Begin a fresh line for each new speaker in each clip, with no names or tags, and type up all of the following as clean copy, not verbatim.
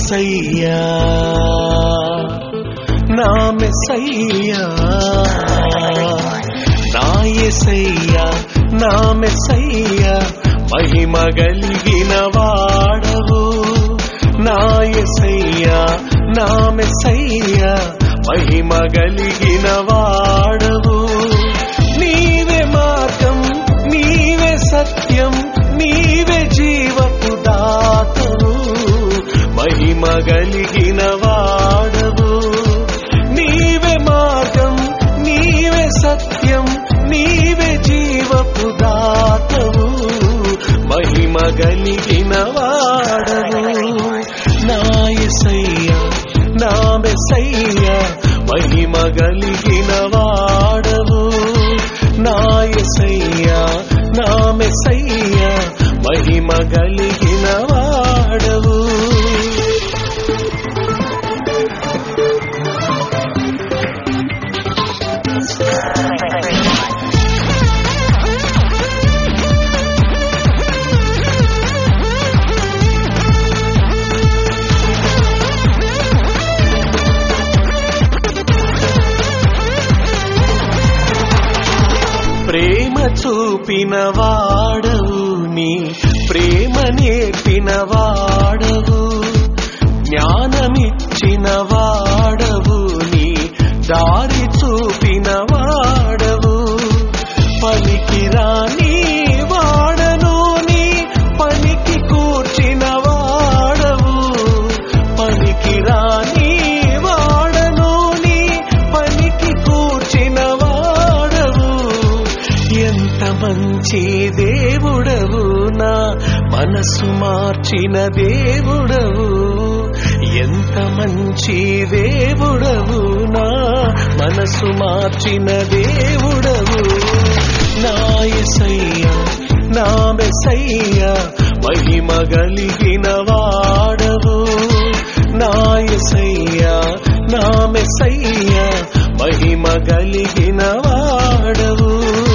యేసయ్యా నా మెస్సయ్యా నా యేసయ్యా నా మెస్సయ్యా మహిమ కలిగిన వాడవు నా యేసయ్యా నా మెస్సయ్యా మహిమ కలిగిన వాడవు నీవే మార్గం నీవే సత్యం నీవే జీవపు దాతవు మహిమ కలిగిన వాడవు నీవే మార్గం నీవే సత్యం నీవే జీవపు దాతవు మహిమ కలిగిన వాడవు నా యేసయ్యా నా మెస్సయ్యా మహిమ కలిగిన వాడవు నా యేసయ్యా నా మెస్సయ్యా మహిమ కలిగిన వాడవు ప్రేమ చూపిన వాడవు నీ ప్రేమ నేర్పిన వాడవు జ్ఞానమిచ్చిన వాడవు నీ దారి చూపిన వాడవు పనికిరాని వాడను నీ పనికి కూర్చిన వాడవు పనికిరాని వాడను నీ పనికి కూర్చిన వాడవు ఎంత మంచి దేవుడవు నా మనసు మార్చిన దేవుడవు ఎంత మంచి దేవుడవు నా మనసు మార్చిన దేవుడవు నా యేసయ్యా నా మెస్సయ్యా మహిమ కలిగిన వాడవు నా యేసయ్యా నా మెస్సయ్యా మహిమ కలిగిన వాడవు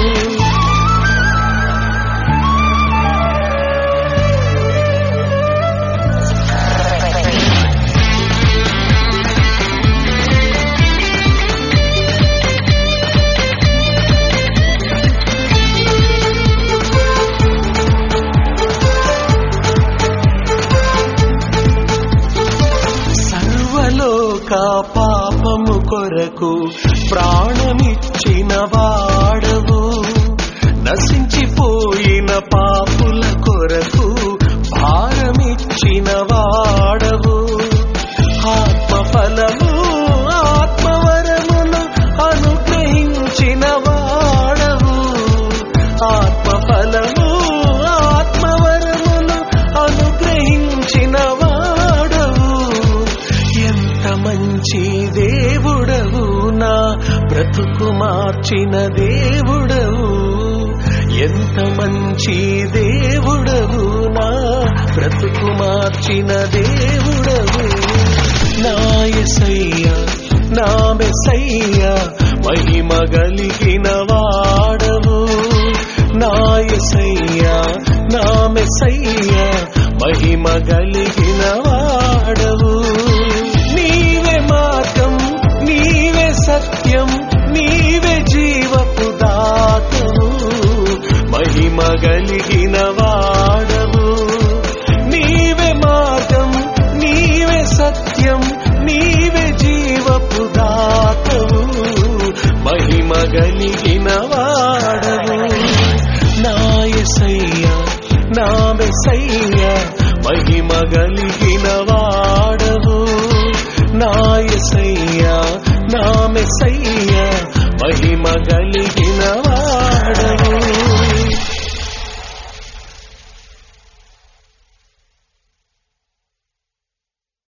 పాపము కొరకు ప్రాణమిచ్చిన వాడవు నశించిపోయిన పాపుల కొరకు భారమిచ్చిన వాడవు ఆత్మఫలము ఆత్మవరమును అనుగ్రహించిన వాడవు ఆత్మఫలము ఆత్మవరమును అనుగ్రహించిన వాడవు ఎంత మంచి దేవుడవు నా బ్రతుకు మార్చిన దేవుడవు ఎంత మంచి దేవుడవు నా బ్రతుకు మార్చిన దేవుడవు నా యేసయ్యా నా మెస్సయ్యా మహిమ కలిగిన వాడవు నా యేసయ్యా నా మెస్సయ్యా మహిమ కలిగిన వాడవు నీవే మార్గం నీవే సత్యం నీవే జీవపు దాతవు మహిమ కలిగిన వాడవు నీవే మార్గం నీవే సత్యం నీవే జీవపు దాతవు మహిమ కలిగిన వాడవు నా యేసయ్యా నా మెస్సయ్యా మహిమ కలిగిన